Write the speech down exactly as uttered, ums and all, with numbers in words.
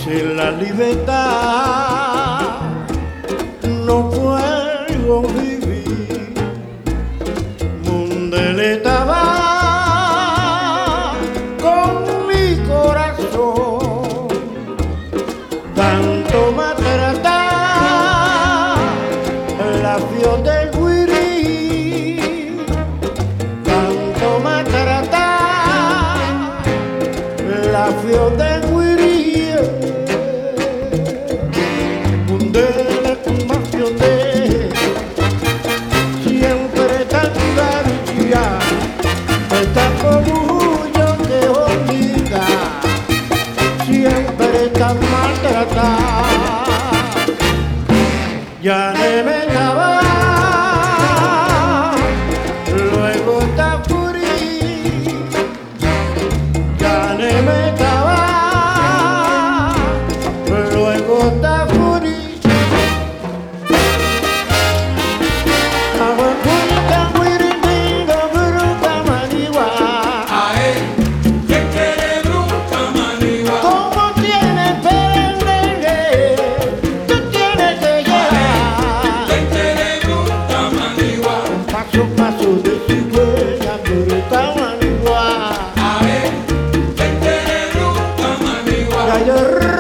sin la libertad no puedo vivir. Mundele estaba con mi corazón, tanto maltratar la fior del guirí, tanto maltratar la fior del guirí. Mundele combacione siempre tan garcía, está orgullo que obliga, siempre tan maltratada. Ya ne me daba, luego está furí, ya ne me daba, luego está furí. Agua purita, guirindingo, bruta manigua. Ae, que quiere bruta manigua. Como tiene pendengue, tú tienes que llevar. Que quiere bruta manigua. Paso, paso de cigüeña, bruta manigua. Ae, que quiere bruta manigua. Ya yo